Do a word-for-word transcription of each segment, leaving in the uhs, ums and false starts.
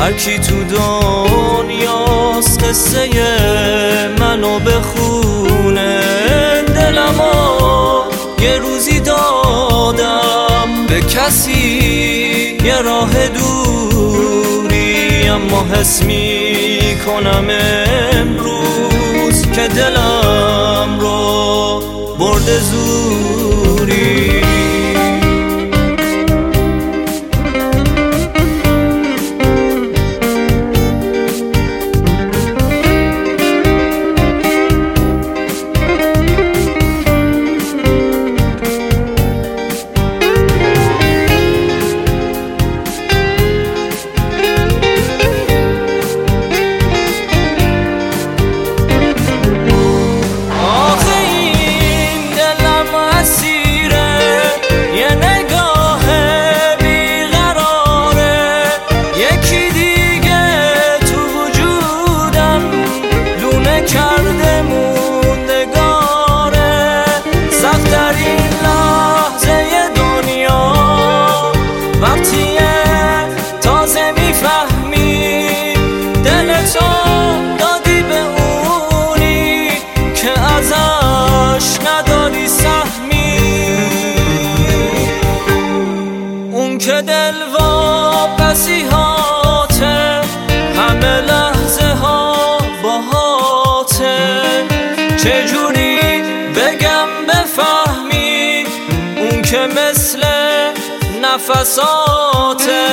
هر کی تو دنیاست قصه منو بخونه. دلمو یه روزی دادم به کسی یه راه دوری، اما حس می کنم امروز که دلم رو برده زوری. که دل واپسی هاته، همه لحظه ها باهاته. چجوری بگم بفهمی اون که مثل نفساته،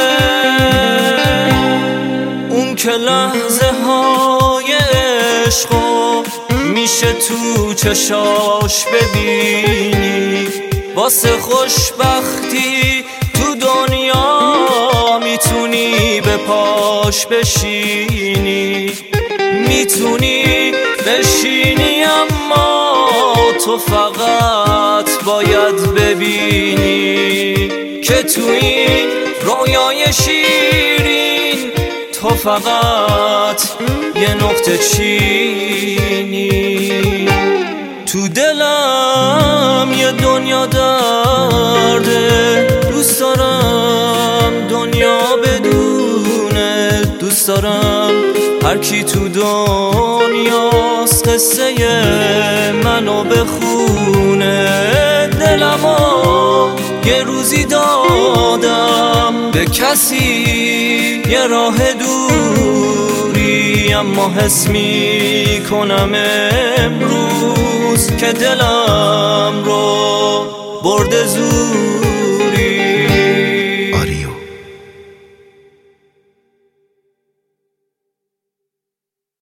اون که لحظه های عشقو میشه تو چشاش ببینی. واسه خوشبختی تو دنیا میتونی به پاش بشینی، میتونی بشینی، اما تو فقط باید ببینی که تو این رویای شیرین تو فقط یه نقطه چینی. تو دلم یه دنیا درده، دوست دارم دنیا بدونه. دوست دارم هر کی تو دنیاست قصه منو بخونه. دلمو یه روزی دادم به کسی یه راه دوری، اما حس می کنم امروز که دلم رو برده زود.